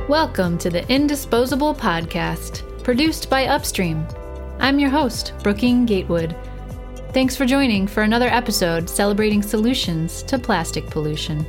Welcome to the Indisposable Podcast, produced by Upstream. I'm your host, Brooking Gatewood. Thanks for joining for another episode celebrating solutions to plastic pollution.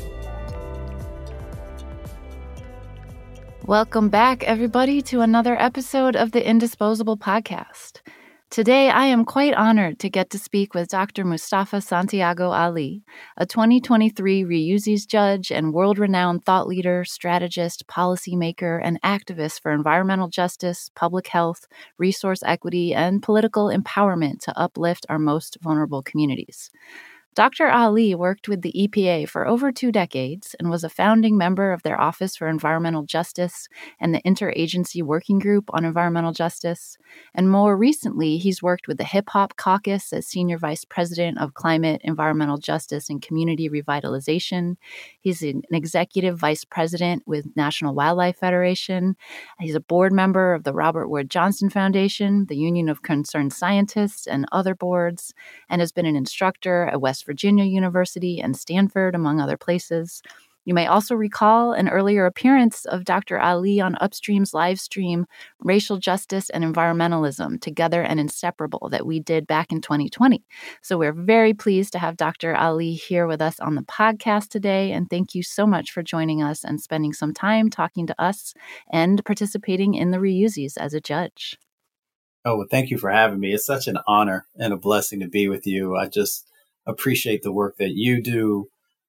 Welcome back, everybody, to another episode of the Indisposable Podcast. Today, I am quite honored to get to speak with Dr. Mustafa Santiago Ali, a 2023 Reuses judge and world-renowned thought leader, strategist, policymaker, and activist for environmental justice, public health, resource equity, and political empowerment to uplift our most vulnerable communities. Dr. Ali worked with the EPA for over 2 decades and was a founding member of their Office for Environmental Justice and the Interagency Working Group on Environmental Justice. And more recently, he's worked with the Hip Hop Caucus as Senior Vice President of Climate, Environmental Justice, and Community Revitalization. He's an Executive Vice President with National Wildlife Federation. He's a board member of the Robert Wood Johnson Foundation, the Union of Concerned Scientists, and other boards, and has been an instructor at West Virginia University and Stanford, among other places. You may also recall an earlier appearance of Dr. Ali on Upstream's live stream, Racial Justice and Environmentalism, Together and Inseparable, that we did back in 2020. So we're very pleased to have Dr. Ali here with us on the podcast today, and thank you so much for joining us and spending some time talking to us and participating in the Reuses as a judge. Oh, well, thank you for having me. It's such an honor and a blessing to be with you. I just appreciate the work that you do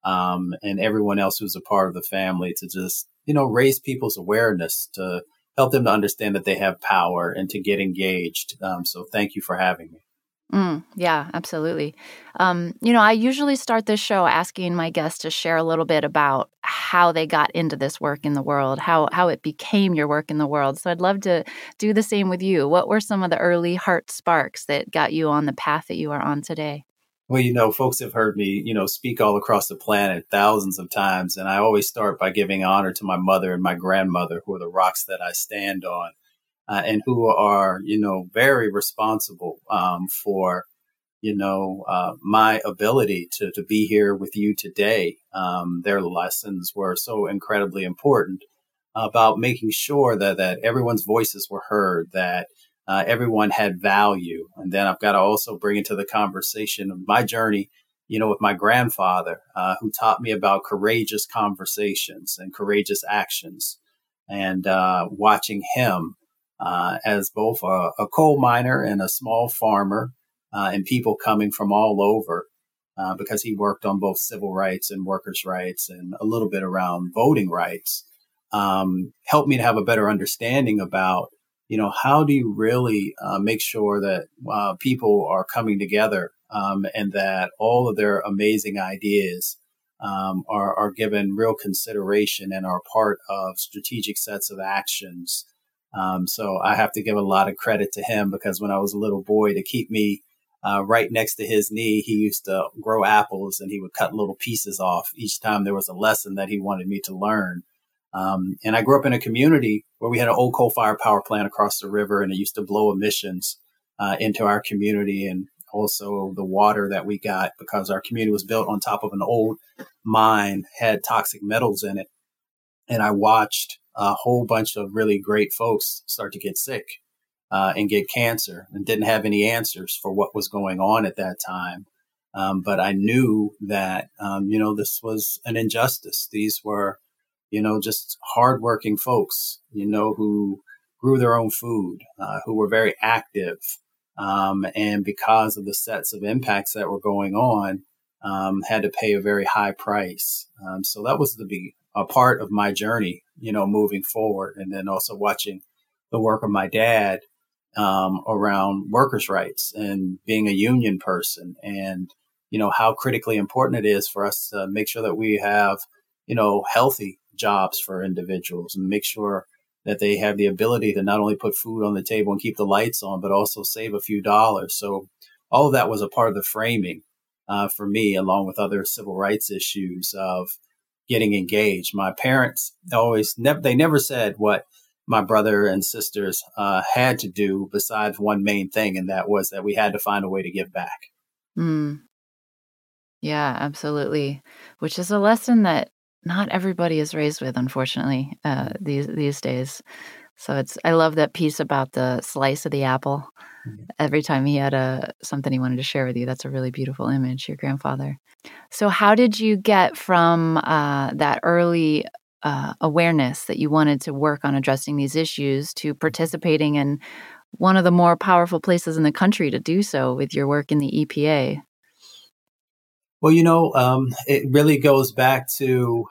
and everyone else who's a part of the family to just, raise people's awareness, to help them to understand that they have power and to get engaged. So thank you for having me. Yeah, absolutely. I usually start this show asking my guests to share a little bit about how they got into this work in the world, how it became your work in the world. So I'd love to do the same with you. What were some of the early heart sparks that got you on the path that you are on today? Well, folks have heard me, speak all across the planet thousands of times. And I always start by giving honor to my mother and my grandmother, who are the rocks that I stand on, and who are, very responsible for, my ability to be here with you today. Their lessons were so incredibly important about making sure that everyone's voices were heard, that everyone had value. And then I've got to also bring into the conversation of my journey, with my grandfather, who taught me about courageous conversations and courageous actions. And watching him as both a coal miner and a small farmer, and people coming from all over, because he worked on both civil rights and workers' rights and a little bit around voting rights, helped me to have a better understanding about how do you really make sure that people are coming together and that all of their amazing ideas are given real consideration and are part of strategic sets of actions. So I have to give a lot of credit to him, because when I was a little boy, to keep me right next to his knee, he used to grow apples and he would cut little pieces off each time there was a lesson that he wanted me to learn. And I grew up in a community where we had an old coal-fired power plant across the river, and it used to blow emissions into our community, and also the water that we got, because our community was built on top of an old mine, had toxic metals in it. And I watched a whole bunch of really great folks start to get sick and get cancer, and didn't have any answers for what was going on at that time. But I knew that, this was an injustice. These were just hardworking folks, who grew their own food, who were very active. And because of the sets of impacts that were going on, had to pay a very high price. So that was a part of my journey, moving forward. And then also watching the work of my dad around workers' rights and being a union person, and, how critically important it is for us to make sure that we have, healthy jobs for individuals, and make sure that they have the ability to not only put food on the table and keep the lights on, but also save a few dollars. So all of that was a part of the framing for me, along with other civil rights issues of getting engaged. My parents they never said what my brother and sisters had to do besides one main thing, and that was that we had to find a way to give back. Yeah, absolutely. Which is a lesson that not everybody is raised with, unfortunately, these days. So I love that piece about the slice of the apple. Every time he had something he wanted to share with you, that's a really beautiful image, your grandfather. So how did you get from that early awareness that you wanted to work on addressing these issues to participating in one of the more powerful places in the country to do so with your work in the EPA? Well, it really goes back to,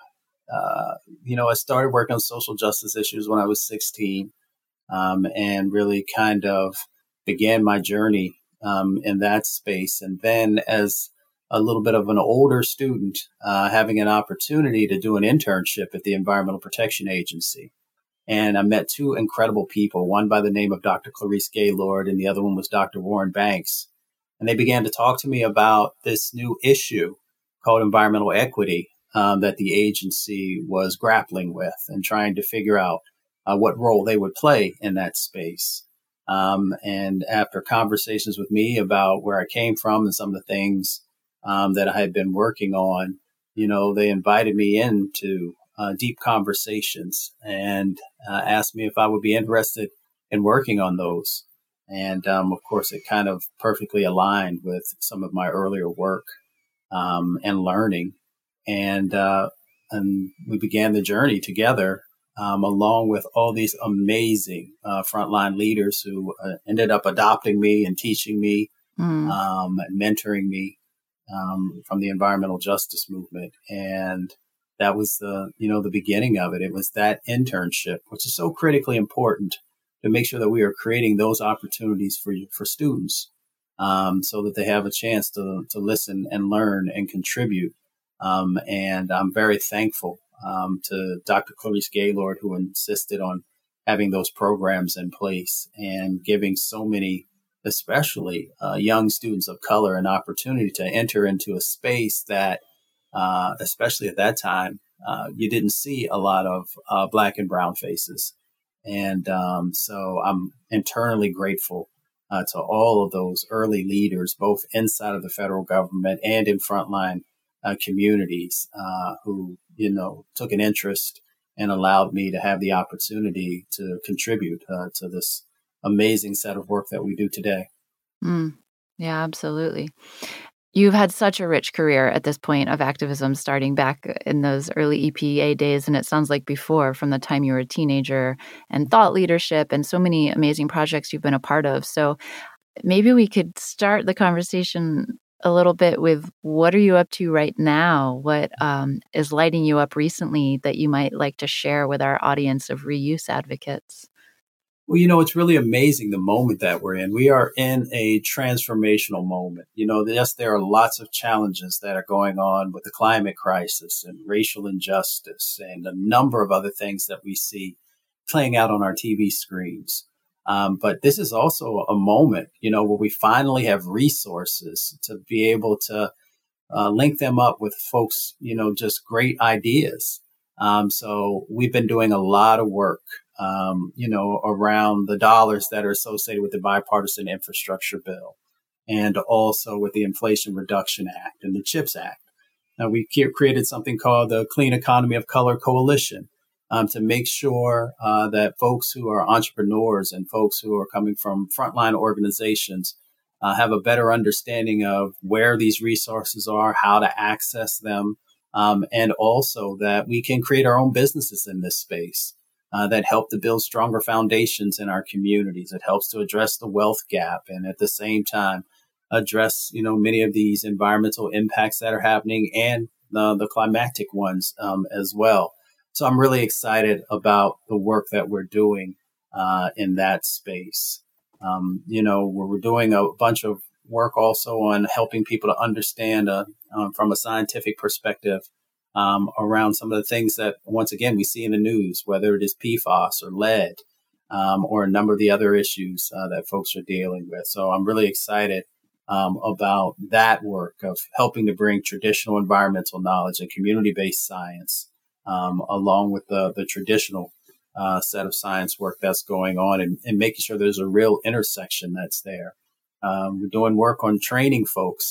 I started working on social justice issues when I was 16, and really kind of began my journey in that space. And then as a little bit of an older student, having an opportunity to do an internship at the Environmental Protection Agency. And I met two incredible people, one by the name of Dr. Clarice Gaylord, and the other one was Dr. Warren Banks. And they began to talk to me about this new issue called environmental equity that the agency was grappling with and trying to figure out what role they would play in that space. And after conversations with me about where I came from and some of the things that I had been working on, they invited me into deep conversations and asked me if I would be interested in working on those. And of course, it kind of perfectly aligned with some of my earlier work and learning. And we began the journey together, along with all these amazing frontline leaders who ended up adopting me and teaching me, and mentoring me from the environmental justice movement. And that was the beginning of it. It was that internship, which is so critically important to make sure that we are creating those opportunities for students, so that they have a chance to listen and learn and contribute. And I'm very thankful to Dr. Clarice Gaylord, who insisted on having those programs in place and giving so many, especially young students of color, an opportunity to enter into a space that, especially at that time, you didn't see a lot of Black and brown faces. And so I'm internally grateful to all of those early leaders, both inside of the federal government and in frontline communities, who, took an interest and allowed me to have the opportunity to contribute to this amazing set of work that we do today. Yeah, absolutely. You've had such a rich career at this point of activism, starting back in those early EPA days, and it sounds like before, from the time you were a teenager, and thought leadership and so many amazing projects you've been a part of. So maybe we could start the conversation a little bit with, what are you up to right now? What is lighting you up recently that you might like to share with our audience of reuse advocates? Well, it's really amazing the moment that we're in. We are in a transformational moment. Yes, there are lots of challenges that are going on with the climate crisis and racial injustice and a number of other things that we see playing out on our TV screens. But this is also a moment, where we finally have resources to be able to link them up with folks, just great ideas. So we've been doing a lot of work, around the dollars that are associated with the bipartisan infrastructure bill and also with the Inflation Reduction Act and the CHIPS Act. Now, we created something called the Clean Economy of Color Coalition to make sure that folks who are entrepreneurs and folks who are coming from frontline organizations have a better understanding of where these resources are, how to access them, and also that we can create our own businesses in this space that help to build stronger foundations in our communities. It helps to address the wealth gap and at the same time address, many of these environmental impacts that are happening and the climatic ones as well. So I'm really excited about the work that we're doing in that space. We're doing a bunch of work also on helping people to understand from a scientific perspective around some of the things that, once again, we see in the news, whether it is PFAS or lead or a number of the other issues that folks are dealing with. So I'm really excited about that work of helping to bring traditional environmental knowledge and community-based science along with the traditional set of science work that's going on and making sure there's a real intersection that's there. We're doing work on training folks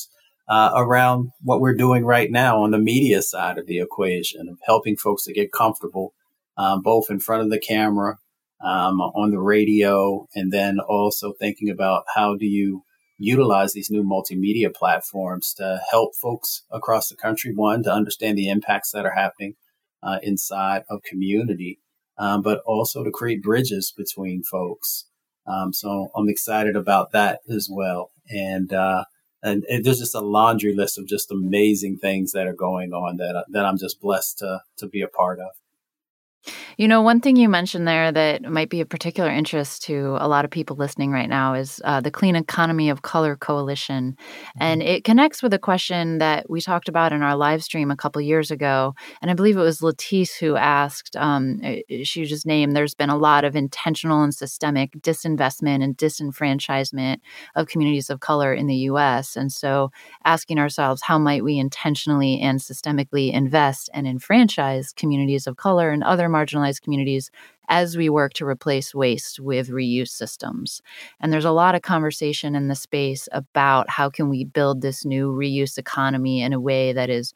around what we're doing right now on the media side of the equation, of helping folks to get comfortable, both in front of the camera, on the radio, and then also thinking about how do you utilize these new multimedia platforms to help folks across the country, one, to understand the impacts that are happening inside of community, but also to create bridges between folks. So I'm excited about that as well. And there's just a laundry list of just amazing things that are going on that I'm just blessed to be a part of. You know, one thing you mentioned there that might be of particular interest to a lot of people listening right now is the Clean Economy of Color Coalition. And it connects with a question that we talked about in our live stream a couple years ago. And I believe it was Latisse who asked, she just named, there's been a lot of intentional and systemic disinvestment and disenfranchisement of communities of color in the U.S. And so asking ourselves, how might we intentionally and systemically invest and enfranchise communities of color and other marginalized communities as we work to replace waste with reuse systems. And there's a lot of conversation in the space about how can we build this new reuse economy in a way that is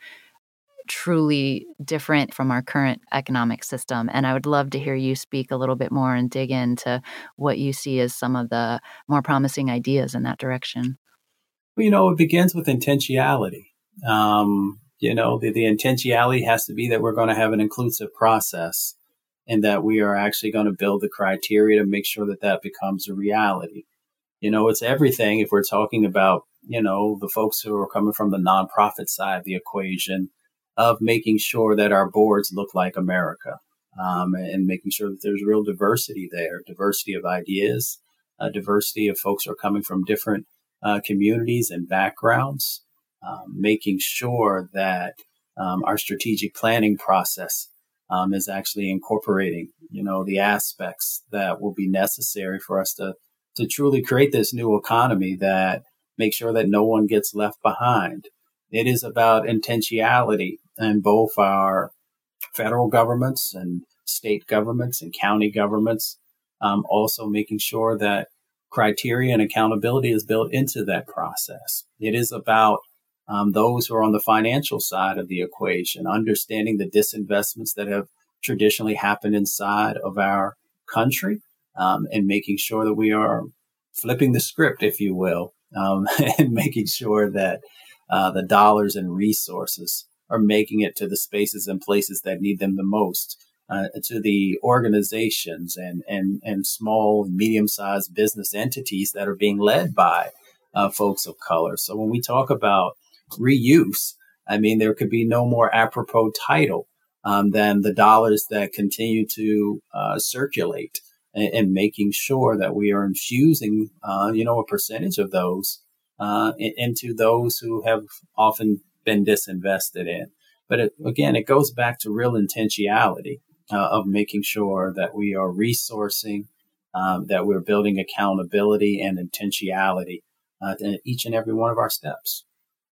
truly different from our current economic system. And I would love to hear you speak a little bit more and dig into what you see as some of the more promising ideas in that direction. Well, it begins with intentionality. The intentionality has to be that we're going to have an inclusive process, and that we are actually going to build the criteria to make sure that becomes a reality. It's everything. If we're talking about, the folks who are coming from the nonprofit side of the equation, of making sure that our boards look like America, and making sure that there's real diversity there, diversity of ideas, diversity of folks who are coming from different communities and backgrounds, making sure that our strategic planning process is actually incorporating, the aspects that will be necessary for us to truly create this new economy that makes sure that no one gets left behind. It is about intentionality in both our federal governments and state governments and county governments, also making sure that criteria and accountability is built into that process. It is about those who are on the financial side of the equation, understanding the disinvestments that have traditionally happened inside of our country, and making sure that we are flipping the script, if you will, and making sure that the dollars and resources are making it to the spaces and places that need them the most, to the organizations and small, medium-sized business entities that are being led by folks of color. So when we talk about reuse, there could be no more apropos title than the dollars that continue to circulate, and making sure that we are infusing, a percentage of those into those who have often been disinvested in. But it goes back to real intentionality of making sure that we are resourcing, that we're building accountability and intentionality in each and every one of our steps.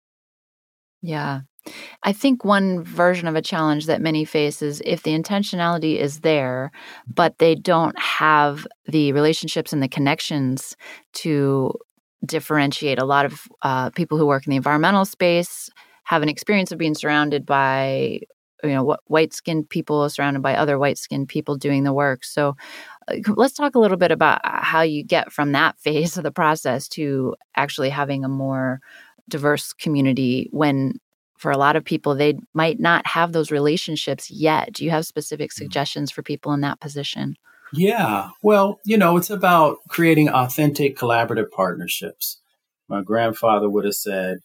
Yeah. I think one version of a challenge that many face is if the intentionality is there, but they don't have the relationships and the connections to differentiate. A lot of people who work in the environmental space have an experience of being surrounded by, white-skinned people, surrounded by other white-skinned people doing the work. So let's talk a little bit about how you get from that phase of the process to actually having a more diverse community when, for a lot of people, they might not have those relationships yet. Do you have specific suggestions for people in that position? Yeah. Well, it's about creating authentic collaborative partnerships. My grandfather would have said,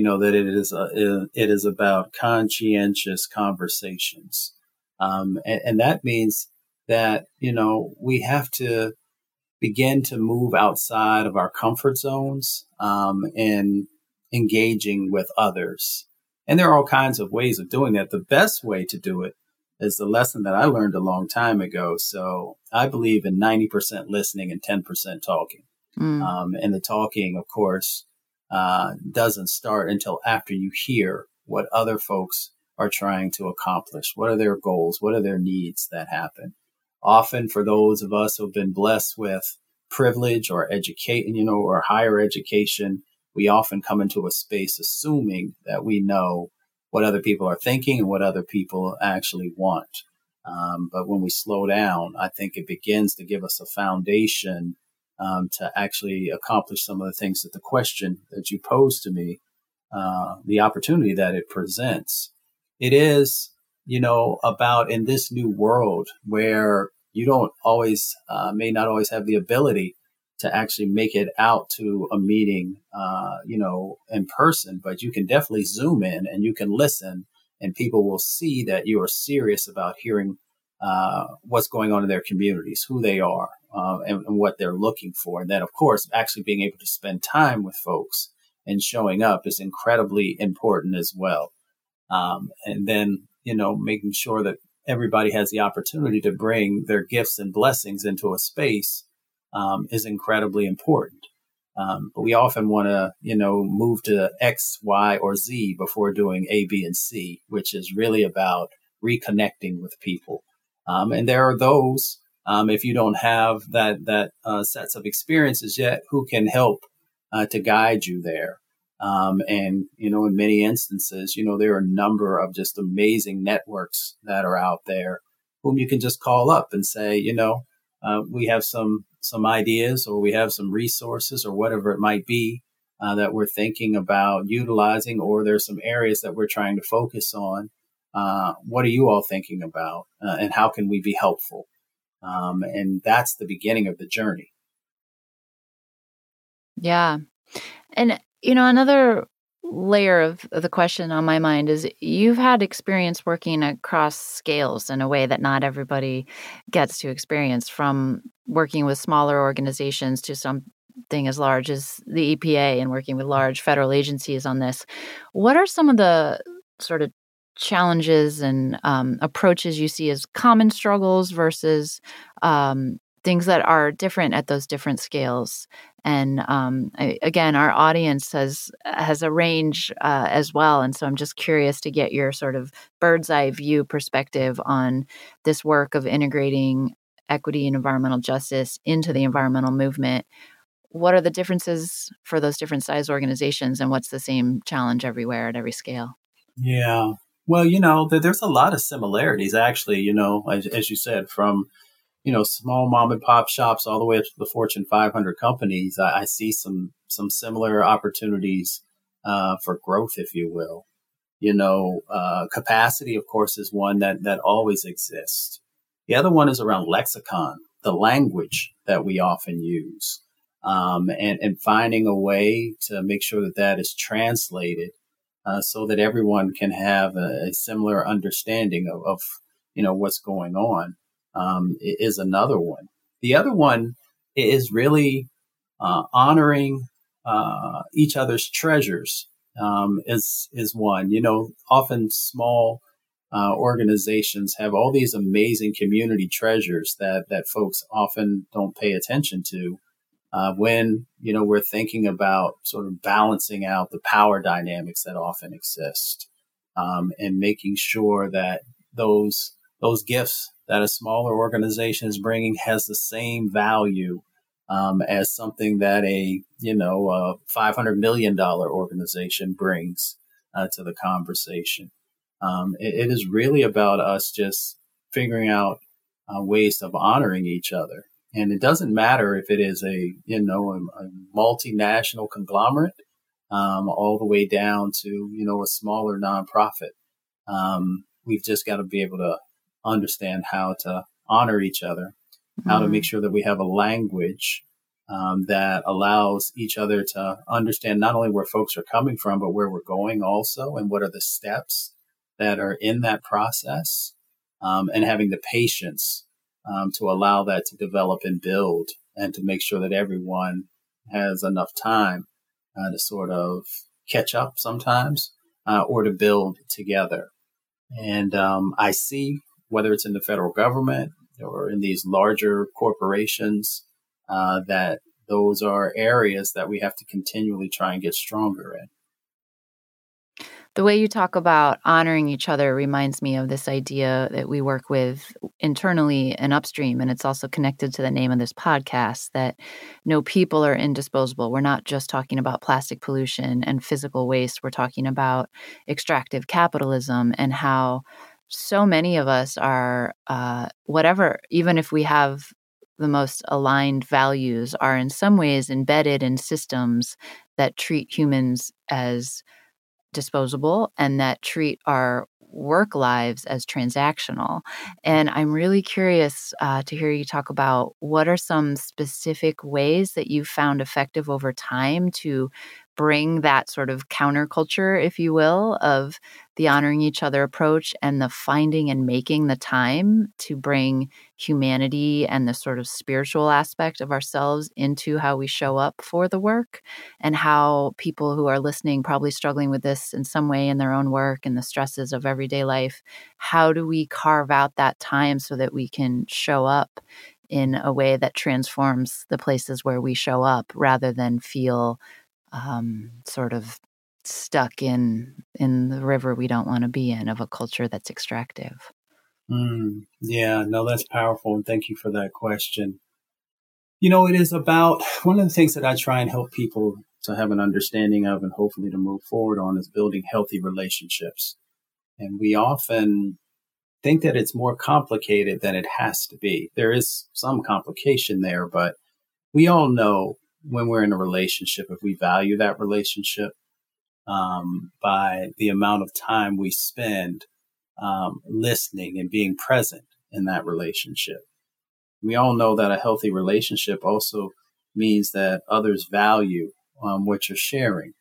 that it is about conscientious conversations. And that means that, we have to begin to move outside of our comfort zones, and engaging with others. And there are all kinds of ways of doing that. The best way to do it is the lesson that I learned a long time ago. So I believe in 90% listening and 10% talking. And the talking, of course, doesn't start until after you hear what other folks are trying to accomplish. What are their goals? What are their needs that happen? Often for those of us who've been blessed with privilege or education, or higher education, we often come into a space assuming that we know what other people are thinking and what other people actually want. But when we slow down, I think it begins to give us a foundation to actually accomplish some of the things that the question that you posed to me, the opportunity that it presents. It is, about in this new world where you don't always, may not always have the ability to actually make it out to a meeting, in person, but you can definitely zoom in and you can listen, and people will see that you are serious about hearing what's going on in their communities, who they are, and what they're looking for. And then, of course, actually being able to spend time with folks and showing up is incredibly important as well. And then, making sure that everybody has the opportunity to bring their gifts and blessings into a space is incredibly important. But we often want to, move to X, Y, or Z before doing A, B, and C, which is really about reconnecting with people. And there are those, if you don't have that sets of experiences yet, who can help to guide you there. And, in many instances, there are a number of just amazing networks that are out there whom you can just call up and say, we have some ideas, or we have some resources, or whatever it might be that we're thinking about utilizing, or there's some areas that we're trying to focus on. What are you all thinking about, and how can we be helpful? And that's the beginning of the journey. Yeah. And, another layer of the question on my mind is you've had experience working across scales in a way that not everybody gets to experience, from working with smaller organizations to something as large as the EPA and working with large federal agencies on this. What are some of the sort of challenges and approaches you see as common struggles versus things that are different at those different scales? And again, our audience has a range as well. And so I'm just curious to get your sort of bird's eye view perspective on this work of integrating equity and environmental justice into the environmental movement. What are the differences for those different size organizations, and what's the same challenge everywhere at every scale? Yeah. Well, there's a lot of similarities, actually, as you said, from small mom and pop shops all the way up to the Fortune 500 companies. I see some similar opportunities for growth, if you will. Capacity, of course, is one that always exists. The other one is around lexicon, the language that we often use, and finding a way to make sure that is translated so that everyone can have a similar understanding of what's going on. Is another one. The other one is really honoring each other's treasures. Is one. Often small organizations have all these amazing community treasures that folks often don't pay attention to when we're thinking about sort of balancing out the power dynamics that often exist, and making sure that those gifts that a smaller organization is bringing has the same value as something that a $500 million organization brings to the conversation. It is really about us just figuring out ways of honoring each other. And it doesn't matter if it is a multinational conglomerate, all the way down to, a smaller nonprofit. We've just got to be able to understand how to honor each other, how to make sure that we have a language that allows each other to understand not only where folks are coming from, but where we're going also, and what are the steps that are in that process, and having the patience to allow that to develop and build, and to make sure that everyone has enough time to sort of catch up sometimes, or to build together. And I see, whether it's in the federal government or in these larger corporations, that those are areas that we have to continually try and get stronger in. The way you talk about honoring each other reminds me of this idea that we work with internally and upstream, and it's also connected to the name of this podcast, that no people are indisposable. We're not just talking about plastic pollution and physical waste. We're talking about extractive capitalism and how so many of us are, whatever, even if we have the most aligned values, are in some ways embedded in systems that treat humans as disposable and that treat our work lives as transactional. And I'm really curious to hear you talk about what are some specific ways that you've found effective over time to bring that sort of counterculture, if you will, of the honoring each other approach and the finding and making the time to bring humanity and the sort of spiritual aspect of ourselves into how we show up for the work, and how people who are listening probably struggling with this in some way in their own work and the stresses of everyday life. How do we carve out that time so that we can show up in a way that transforms the places where we show up rather than feel sort of stuck in the river we don't want to be in of a culture that's extractive? Yeah, no, that's powerful. And thank you for that question. It is about one of the things that I try and help people to have an understanding of and hopefully to move forward on is building healthy relationships. And we often think that it's more complicated than it has to be. There is some complication there, but we all know when we're in a relationship, if we value that relationship by the amount of time we spend listening and being present in that relationship. We all know that a healthy relationship also means that others value what you're sharing.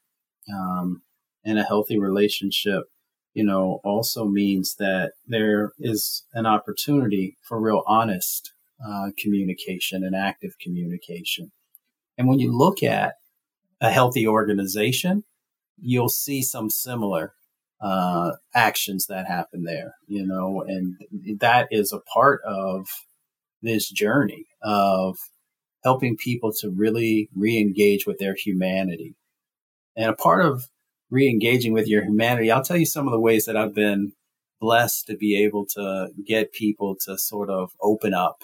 And a healthy relationship, also means that there is an opportunity for real honest communication and active communication. And when you look at a healthy organization, you'll see some similar actions that happen there, and that is a part of this journey of helping people to really re-engage with their humanity. And a part of re-engaging with your humanity, I'll tell you some of the ways that I've been blessed to be able to get people to sort of open up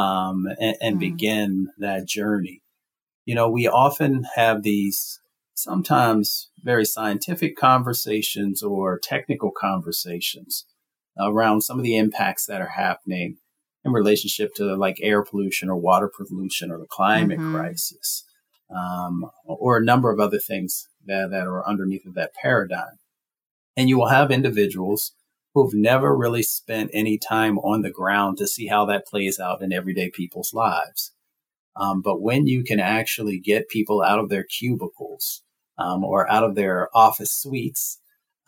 and begin that journey. We often have these sometimes very scientific conversations or technical conversations around some of the impacts that are happening in relationship to like air pollution or water pollution or the climate crisis, or a number of other things that are underneath of that paradigm. And you will have individuals who've never really spent any time on the ground to see how that plays out in everyday people's lives. But when you can actually get people out of their cubicles or out of their office suites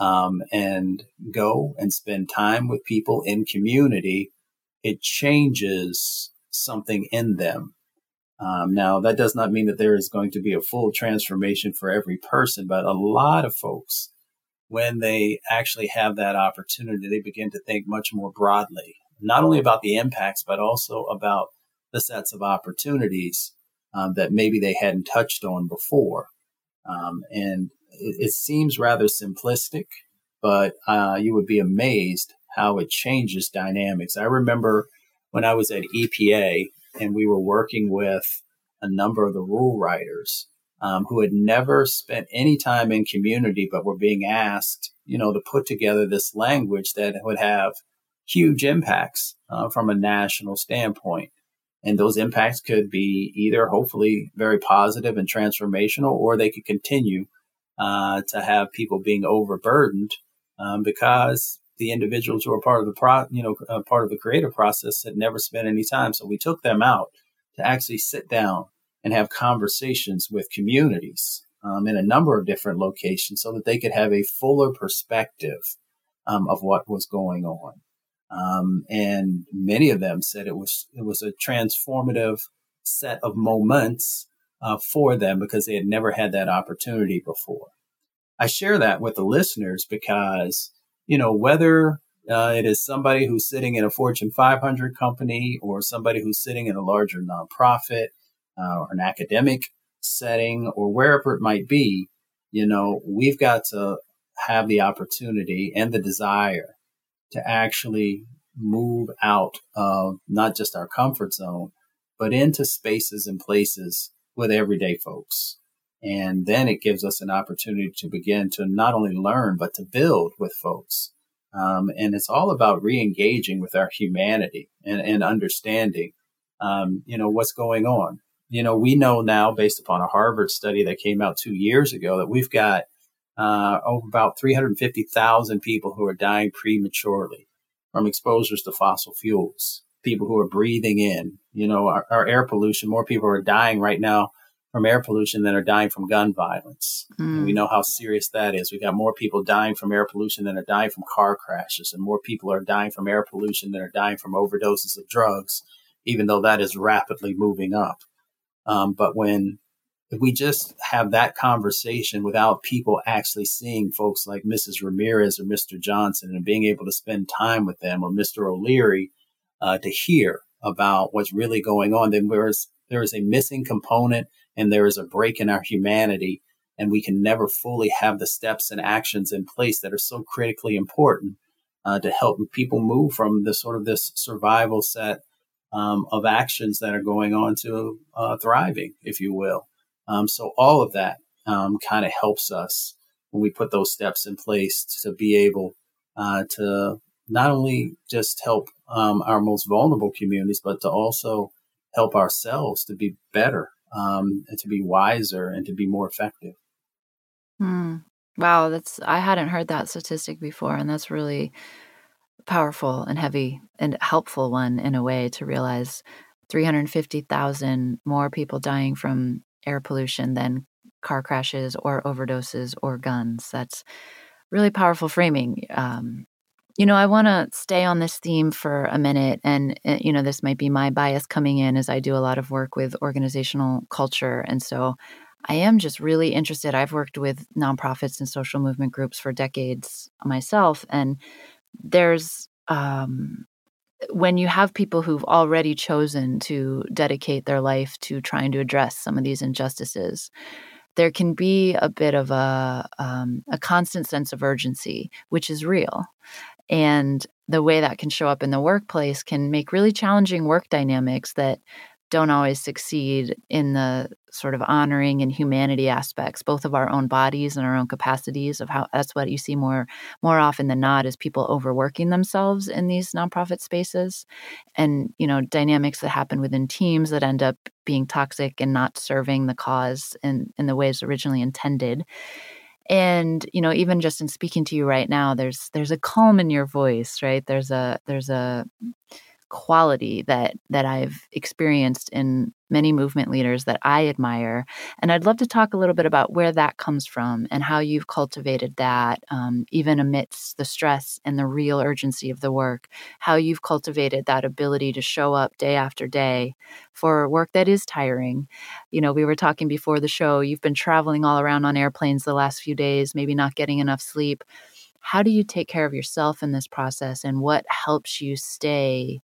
and go and spend time with people in community, it changes something in them. Now, that does not mean that there is going to be a full transformation for every person, but a lot of folks, when they actually have that opportunity, they begin to think much more broadly, not only about the impacts, but also about the sets of opportunities that maybe they hadn't touched on before. And it seems rather simplistic, but you would be amazed how it changes dynamics. I remember when I was at EPA and we were working with a number of the rule writers who had never spent any time in community, but were being asked, to put together this language that would have huge impacts from a national standpoint. And those impacts could be either hopefully very positive and transformational, or they could continue to have people being overburdened because the individuals who are part of the part of the creative process had never spent any time. So we took them out to actually sit down and have conversations with communities in a number of different locations so that they could have a fuller perspective of what was going on. And many of them said it was a transformative set of moments for them because they had never had that opportunity before. I share that with the listeners because, whether it is somebody who's sitting in a Fortune 500 company or somebody who's sitting in a larger nonprofit or an academic setting or wherever it might be, we've got to have the opportunity and the desire to actually move out of not just our comfort zone, but into spaces and places with everyday folks. And then it gives us an opportunity to begin to not only learn, but to build with folks. And it's all about re-engaging with our humanity and understanding, what's going on. We know now, based upon a Harvard study that came out 2 years ago, that we've got about 350,000 people who are dying prematurely from exposures to fossil fuels, people who are breathing in, our air pollution. More people are dying right now from air pollution than are dying from gun violence. And we know how serious that is. We got more people dying from air pollution than are dying from car crashes, and more people are dying from air pollution than are dying from overdoses of drugs, even though that is rapidly moving up. But if we just have that conversation without people actually seeing folks like Mrs. Ramirez or Mr. Johnson and being able to spend time with them, or Mr. O'Leary, to hear about what's really going on, then there is a missing component and there is a break in our humanity, and we can never fully have the steps and actions in place that are so critically important to help people move from this survival set of actions that are going on to thriving, if you will. So all of that kind of helps us when we put those steps in place to be able to not only just help our most vulnerable communities, but to also help ourselves to be better, and to be wiser and to be more effective. Wow, I hadn't heard that statistic before, and that's really powerful and heavy and helpful one in a way, to realize 350,000 more people dying from air pollution than car crashes or overdoses or guns. That's really powerful framing. I want to stay on this theme for a minute, and this might be my bias coming in, as I do a lot of work with organizational culture, and so I am just really interested. I've worked with nonprofits and social movement groups for decades myself, and there's when you have people who've already chosen to dedicate their life to trying to address some of these injustices, there can be a bit of a constant sense of urgency, which is real. And the way that can show up in the workplace can make really challenging work dynamics that don't always succeed in the sort of honoring and humanity aspects, both of our own bodies and our own capacities. Of how that's what you see more often than not, is people overworking themselves in these nonprofit spaces, and dynamics that happen within teams that end up being toxic and not serving the cause in the ways originally intended. And even just in speaking to you right now, there's a calm in your voice, right? There's a quality that I've experienced in many movement leaders that I admire. And I'd love to talk a little bit about where that comes from and how you've cultivated that, even amidst the stress and the real urgency of the work, how you've cultivated that ability to show up day after day for work that is tiring. We were talking before the show, you've been traveling all around on airplanes the last few days, maybe not getting enough sleep. How do you take care of yourself in this process, and what helps you stay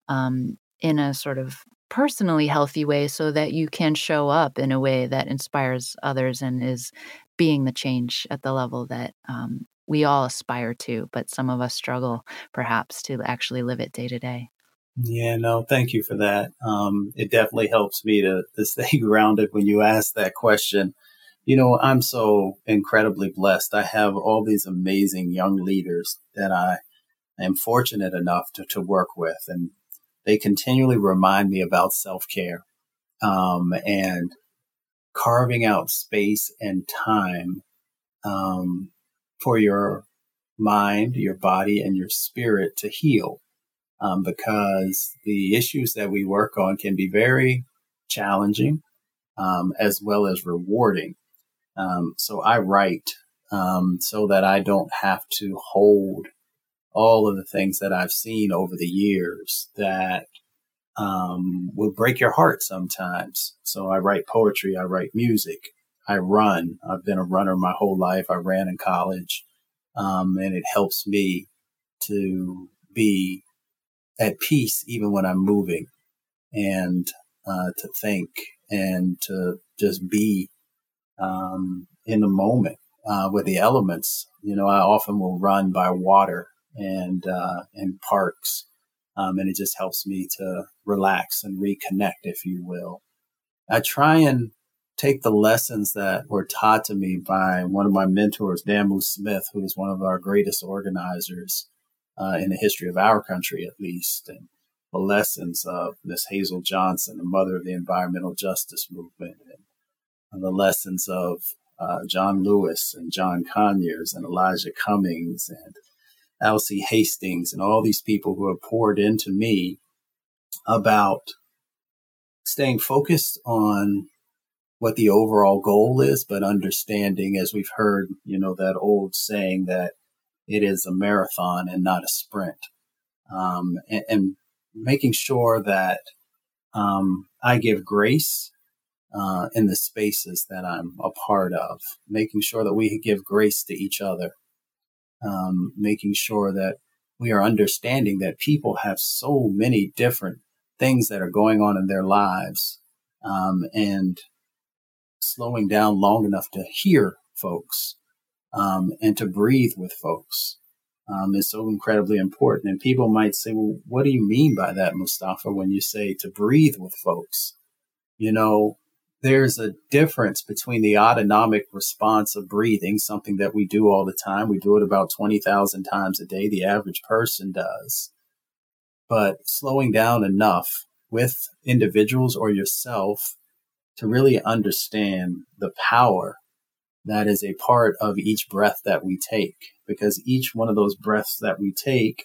in a sort of personally healthy way so that you can show up in a way that inspires others and is being the change at the level that we all aspire to, but some of us struggle perhaps to actually live it day to day? Yeah, no, thank you for that. It definitely helps me to stay grounded when you ask that question. I'm so incredibly blessed. I have all these amazing young leaders that I am fortunate enough to work with, and they continually remind me about self-care, and carving out space and time for your mind, your body, and your spirit to heal, because the issues that we work on can be very challenging, as well as rewarding. So I write so that I don't have to hold all of the things that I've seen over the years that will break your heart sometimes. So I write poetry, I write music, I run. I've been a runner my whole life. I ran in college, and it helps me to be at peace even when I'm moving, and to think and to just be in the moment. with the elements. I often will run by water and parks, and it just helps me to relax and reconnect, if you will. I try and take the lessons that were taught to me by one of my mentors, Damu Smith, who is one of our greatest organizers in the history of our country, at least, and the lessons of Miss Hazel Johnson, the mother of the environmental justice movement, and the lessons of John Lewis and John Conyers and Elijah Cummings and Elsie Hastings and all these people who have poured into me about staying focused on what the overall goal is, but understanding, as we've heard, that old saying that it is a marathon and not a sprint, and making sure that I give grace in the spaces that I'm a part of, making sure that we give grace to each other, making sure that we are understanding that people have so many different things that are going on in their lives, and slowing down long enough to hear folks and to breathe with folks is so incredibly important. And people might say, well, what do you mean by that, Mustafa, when you say to breathe with folks? There's a difference between the autonomic response of breathing, something that we do all the time. We do it about 20,000 times a day. The average person does. But slowing down enough with individuals or yourself to really understand the power that is a part of each breath that we take, because each one of those breaths that we take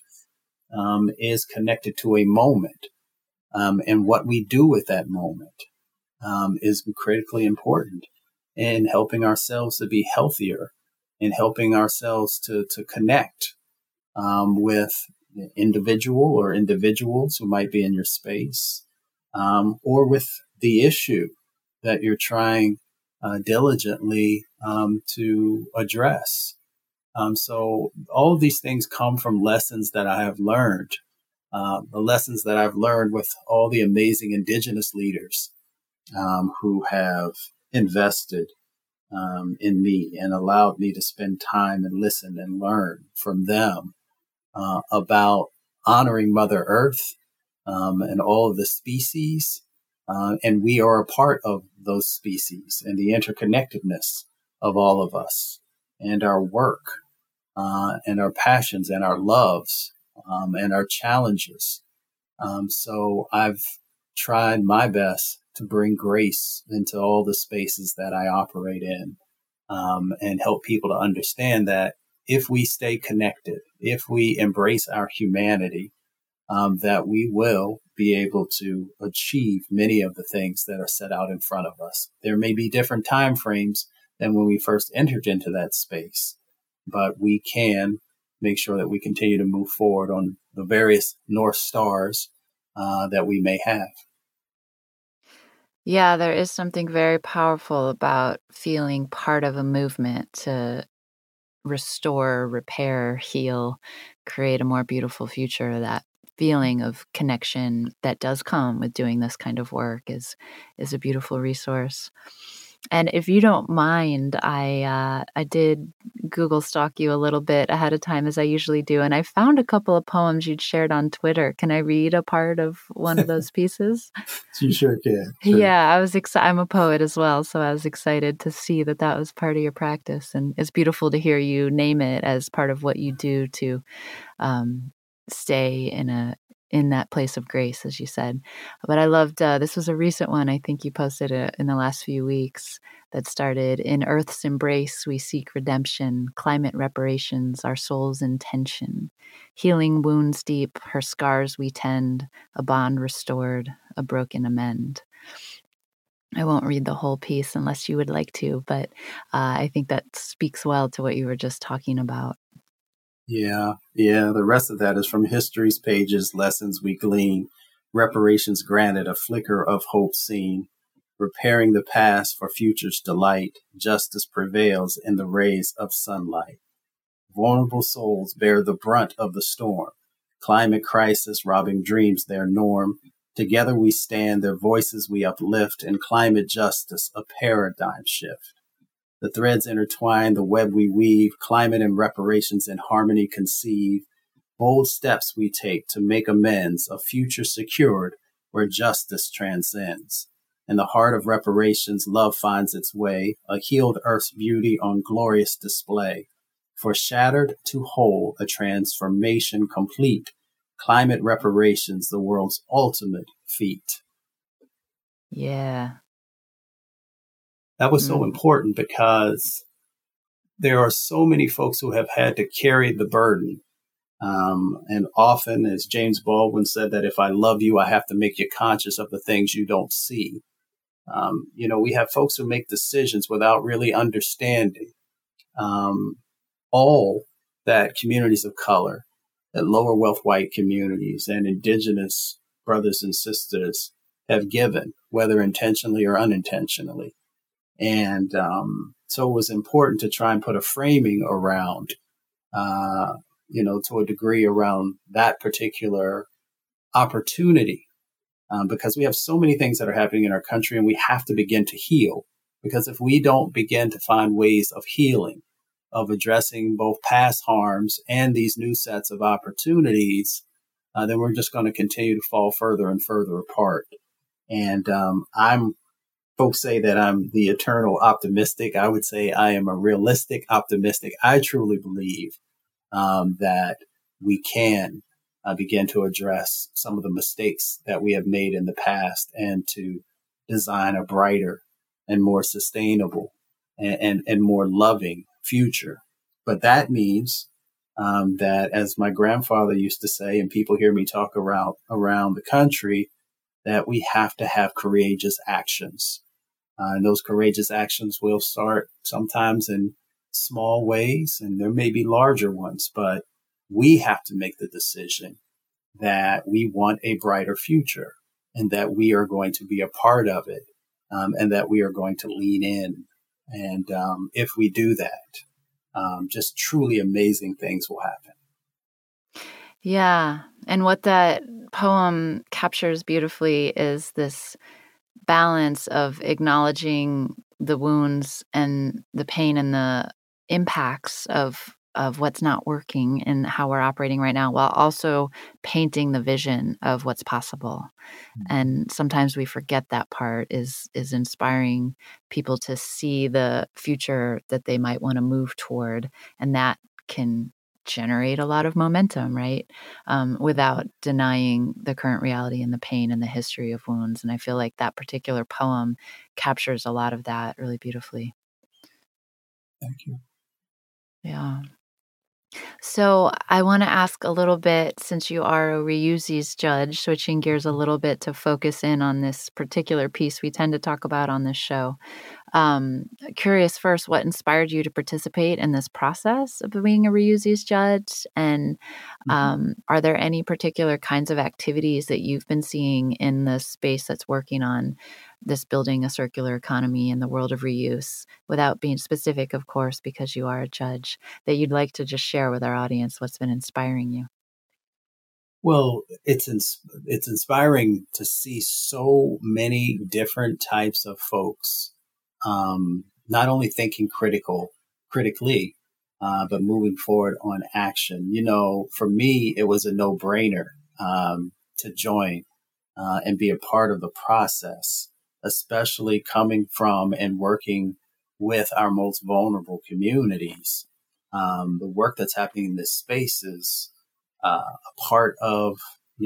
is connected to a moment, and what we do with that moment is critically important in helping ourselves to be healthier, in helping ourselves to connect with the individual or individuals who might be in your space, or with the issue that you're trying diligently to address. So all of these things come from lessons that I have learned, the lessons that I've learned with all the amazing indigenous leaders who have invested in me and allowed me to spend time and listen and learn from them about honoring Mother Earth and all of the species. And we are a part of those species and the interconnectedness of all of us and our work and our passions and our loves and our challenges. So I've tried my best to bring grace into all the spaces that I operate in, and help people to understand that if we stay connected, if we embrace our humanity, that we will be able to achieve many of the things that are set out in front of us. There may be different time frames than when we first entered into that space, but we can make sure that we continue to move forward on the various North Stars that we may have. Yeah, there is something very powerful about feeling part of a movement to restore, repair, heal, create a more beautiful future. That feeling of connection that does come with doing this kind of work is a beautiful resource. And if you don't mind, I did Google stalk you a little bit ahead of time, as I usually do, and I found a couple of poems you'd shared on Twitter. Can I read a part of one of those pieces? You sure can. Sure. Yeah, I was excited. I'm a poet as well, so I was excited to see that was part of your practice, and it's beautiful to hear you name it as part of what you do to stay in that place of grace, as you said. But I loved, this was a recent one, I think you posted it in the last few weeks, that started, "In Earth's embrace we seek redemption, climate reparations, our soul's intention. Healing wounds deep, her scars we tend, a bond restored, a broken amend." I won't read the whole piece unless you would like to, but I think that speaks well to what you were just talking about. Yeah. The rest of that is from history's pages, lessons we glean, reparations granted, a flicker of hope seen, repairing the past for future's delight, justice prevails in the rays of sunlight. Vulnerable souls bear the brunt of the storm, climate crisis robbing dreams their norm. Together we stand, their voices we uplift, in climate justice, a paradigm shift. The threads intertwine, the web we weave, climate and reparations in harmony conceive. Bold steps we take to make amends, a future secured where justice transcends. In the heart of reparations, love finds its way, a healed earth's beauty on glorious display. For shattered to whole, a transformation complete. Climate reparations, the world's ultimate feat. Yeah. That was so important because there are so many folks who have had to carry the burden. And often, as James Baldwin said, that if I love you, I have to make you conscious of the things you don't see. We have folks who make decisions without really understanding all that communities of color, that lower wealth white communities and indigenous brothers and sisters have given, whether intentionally or unintentionally. And so it was important to try and put a framing around, to a degree around that particular opportunity, because we have so many things that are happening in our country and we have to begin to heal. Because if we don't begin to find ways of healing, of addressing both past harms and these new sets of opportunities, then we're just going to continue to fall further and further apart. And folks say that I'm the eternal optimistic. I would say I am a realistic optimistic. I truly believe that we can begin to address some of the mistakes that we have made in the past and to design a brighter and more sustainable and more loving future. But that means that, as my grandfather used to say, and people hear me talk around the country, that we have to have courageous actions. And those courageous actions will start sometimes in small ways, and there may be larger ones, but we have to make the decision that we want a brighter future and that we are going to be a part of it, and that we are going to lean in. And if we do that, just truly amazing things will happen. Yeah. And what that poem captures beautifully is this balance of acknowledging the wounds and the pain and the impacts of what's not working and how we're operating right now, while also painting the vision of what's possible. And sometimes we forget that part is inspiring people to see the future that they might want to move toward, and that can generate a lot of momentum, right? Without denying the current reality and the pain and the history of wounds. And I feel like that particular poem captures a lot of that really beautifully. Thank you. Yeah. So I want to ask a little bit, since you are a Reuses judge, switching gears a little bit to focus in on this particular piece we tend to talk about on this show. Curious first, what inspired you to participate in this process of being a Reuses judge? And are there any particular kinds of activities that you've been seeing in the space that's working on this building a circular economy in the world of reuse, without being specific, of course, because you are a judge, that you'd like to just share with our audience what's been inspiring you? Well, it's inspiring to see so many different types of folks, not only thinking critically, but moving forward on action. For me, it was a no-brainer to join and be a part of the process, especially coming from and working with our most vulnerable communities. The work that's happening in this space is a part of,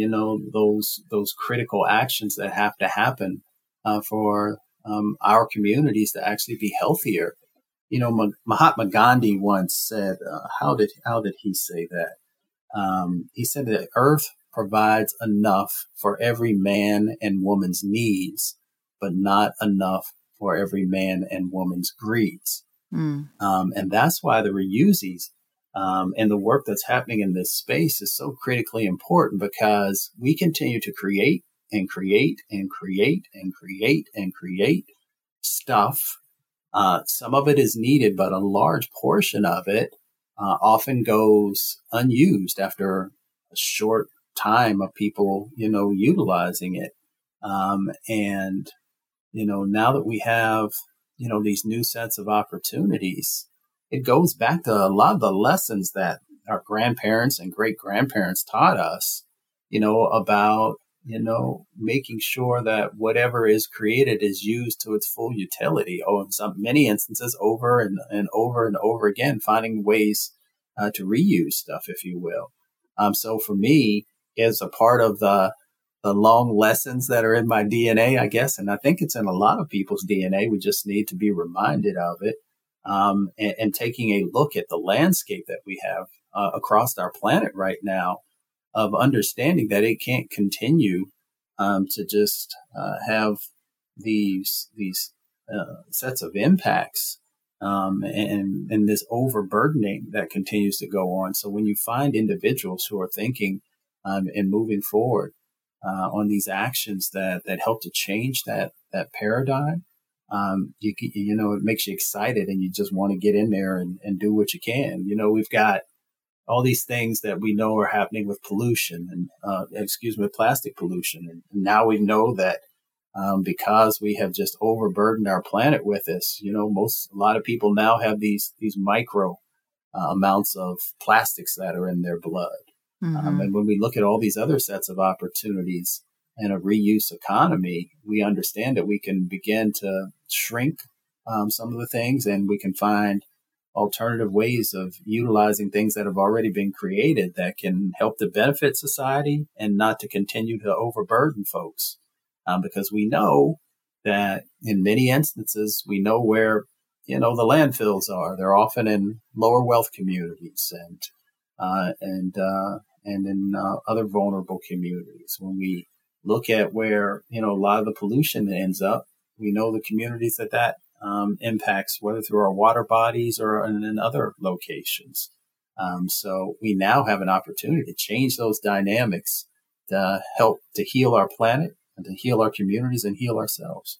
those critical actions that have to happen for our communities to actually be healthier. Mahatma Gandhi once said, how did he say that? He said that Earth provides enough for every man and woman's needs, but not enough for every man and woman's greeds. And that's why the Reuses and the work that's happening in this space is so critically important, because we continue to create and create and create and create and create stuff. Some of it is needed, but a large portion of it often goes unused after a short time of people, utilizing it. And now that we have these new sets of opportunities, it goes back to a lot of the lessons that our grandparents and great grandparents taught us, about, making sure that whatever is created is used to its full utility. Oh, in many instances, over and over and over again, finding ways to reuse stuff, if you will. So for me, as a part of the long lessons that are in my DNA, I guess, and I think it's in a lot of people's DNA, we just need to be reminded of it, and taking a look at the landscape that we have across our planet right now, of understanding that it can't continue to just have these sets of impacts and this overburdening that continues to go on. So when you find individuals who are thinking and moving forward on these actions that help to change that paradigm, it makes you excited, and you just want to get in there and do what you can. We've got all these things that we know are happening with pollution and, plastic pollution. And now we know that because we have just overburdened our planet with this, a lot of people now have these micro amounts of plastics that are in their blood. Mm-hmm. And when we look at all these other sets of opportunities in a reuse economy, we understand that we can begin to shrink some of the things, and we can find alternative ways of utilizing things that have already been created that can help to benefit society and not to continue to overburden folks. Because we know that in many instances, we know where, the landfills are. They're often in lower wealth communities and in other vulnerable communities. When we look at where, a lot of the pollution ends up, we know the communities that impacts, whether through our water bodies or in other locations. So we now have an opportunity to change those dynamics to help to heal our planet and to heal our communities and heal ourselves.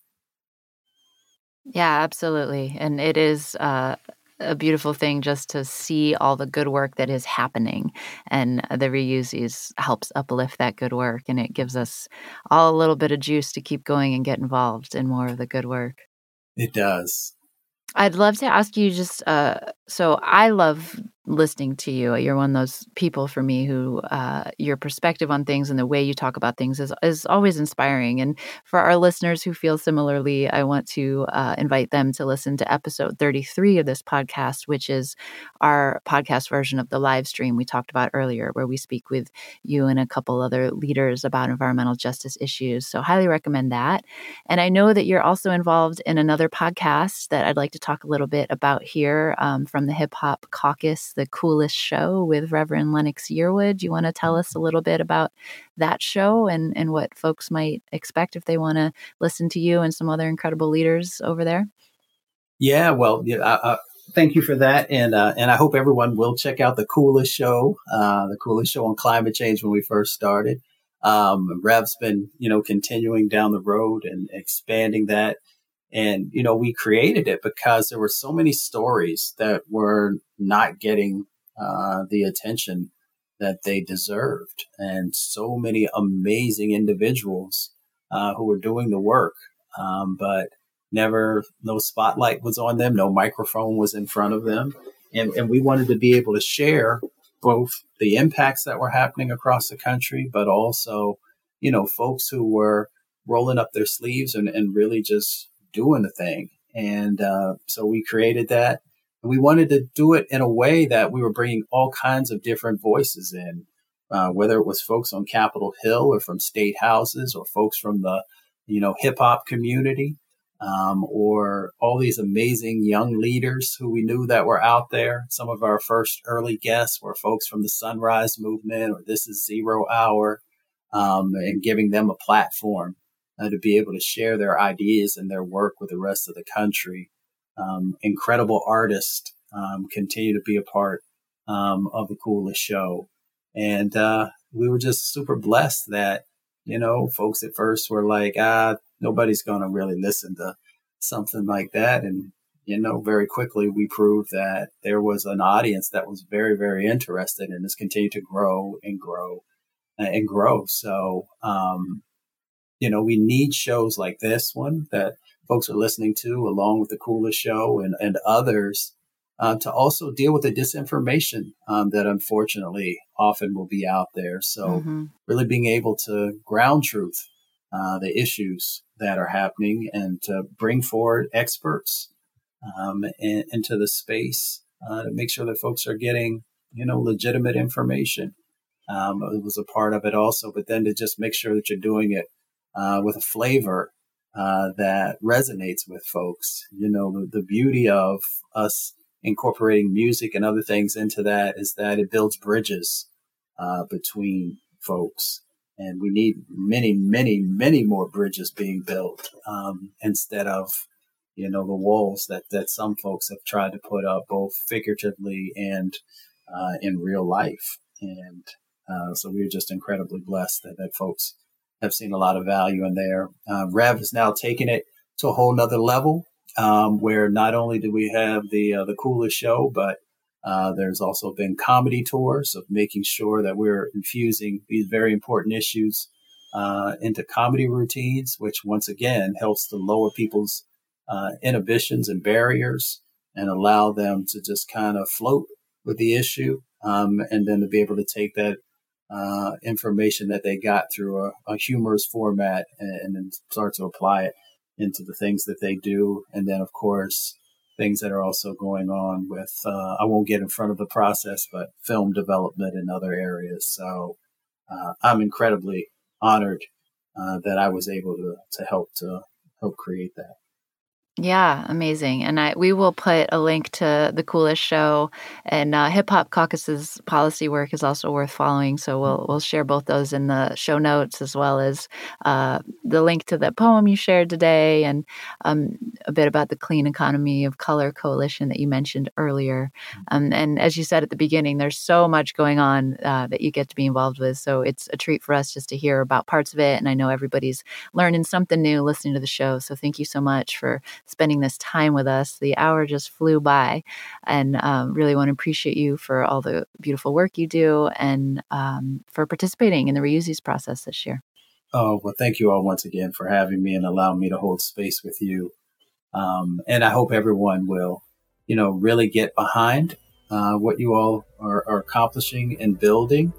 Yeah, absolutely. And it is a beautiful thing just to see all the good work that is happening. And the reuse helps uplift that good work. And it gives us all a little bit of juice to keep going and get involved in more of the good work. It does. I'd love to ask you just, so I love listening to you. You're one of those people for me who your perspective on things and the way you talk about things is always inspiring. And for our listeners who feel similarly, I want to invite them to listen to episode 33 of this podcast, which is our podcast version of the live stream we talked about earlier, where we speak with you and a couple other leaders about environmental justice issues. So highly recommend that. And I know that you're also involved in another podcast that I'd like to talk a little bit about here from the Hip Hop Caucus, The Coolest Show with Reverend Lennox Yearwood. Do you want to tell us a little bit about that show and what folks might expect if they want to listen to you and some other incredible leaders over there? Yeah, well, thank you for that. And I hope everyone will check out The Coolest Show on climate change when we first started. Rev's been, continuing down the road and expanding that. And, we created it because there were so many stories that were not getting the attention that they deserved. And so many amazing individuals who were doing the work, but no spotlight was on them. No microphone was in front of them. And we wanted to be able to share both the impacts that were happening across the country, but also, folks who were rolling up their sleeves and really just doing the thing. And so we created that. And we wanted to do it in a way that we were bringing all kinds of different voices in, whether it was folks on Capitol Hill or from state houses or folks from the, hip hop community, or all these amazing young leaders who we knew that were out there. Some of our first early guests were folks from the Sunrise Movement or This Is 0 Hour, and giving them a platform to be able to share their ideas and their work with the rest of the country. Incredible artists continue to be a part of The Coolest Show. And we were just super blessed that, folks at first were like, nobody's going to really listen to something like that. And, very quickly we proved that there was an audience that was very, very interested, and has continued to grow and grow and grow. So, we need shows like this one that folks are listening to, along with the Coolest Show and others, to also deal with the disinformation that unfortunately often will be out there. So really being able to ground truth, the issues that are happening, and to bring forward experts into the space to make sure that folks are getting, legitimate information. It was a part of it also, but then to just make sure that you're doing it with a flavor that resonates with folks. The beauty of us incorporating music and other things into that is that it builds bridges between folks. And we need many, many, many more bridges being built instead of, the walls that some folks have tried to put up, both figuratively and in real life. And so we're just incredibly blessed that folks have seen a lot of value in there. Rev has now taken it to a whole nother level, where not only do we have the Coolest Show, but there's also been comedy tours of making sure that we're infusing these very important issues into comedy routines, which once again helps to lower people's inhibitions and barriers and allow them to just kind of float with the issue, and then to be able to take that information that they got through a humorous format and then start to apply it into the things that they do. And then, of course, things that are also going on with, I won't get in front of the process, but film development in other areas. So I'm incredibly honored that I was able to help create that. Yeah, amazing. And we will put a link to the Coolest Show, and Hip Hop Caucus's policy work is also worth following. So we'll share both those in the show notes, as well as the link to the poem you shared today, and a bit about the Clean Economy of Color Coalition that you mentioned earlier. And as you said at the beginning, there's so much going on that you get to be involved with. So it's a treat for us just to hear about parts of it. And I know everybody's learning something new listening to the show. So thank you so much for spending this time with us. The hour just flew by, and really want to appreciate you for all the beautiful work you do, and for participating in the Reusers process this year. Oh, well, thank you all once again for having me and allowing me to hold space with you. And I hope everyone will, really get behind what you all are accomplishing and building,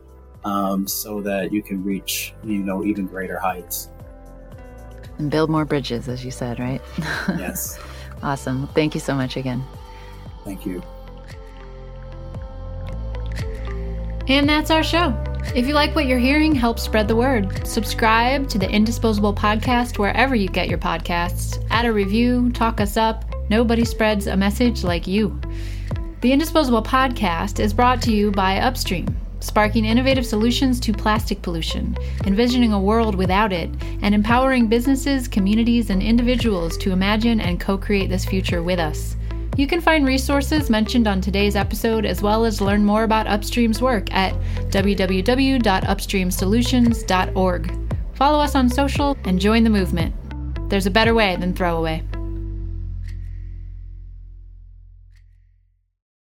so that you can reach, even greater heights. And build more bridges, as you said, right? Yes. Awesome. Thank you so much again. Thank you. And that's our show. If you like what you're hearing, help spread the word. Subscribe to the Indisposable Podcast wherever you get your podcasts. Add a review, talk us up. Nobody spreads a message like you. The Indisposable Podcast is brought to you by Upstream, sparking innovative solutions to plastic pollution, envisioning a world without it, and empowering businesses, communities, and individuals to imagine and co-create this future with us. You can find resources mentioned on today's episode, as well as learn more about Upstream's work at www.upstreamsolutions.org. Follow us on social and join the movement. There's a better way than throwaway.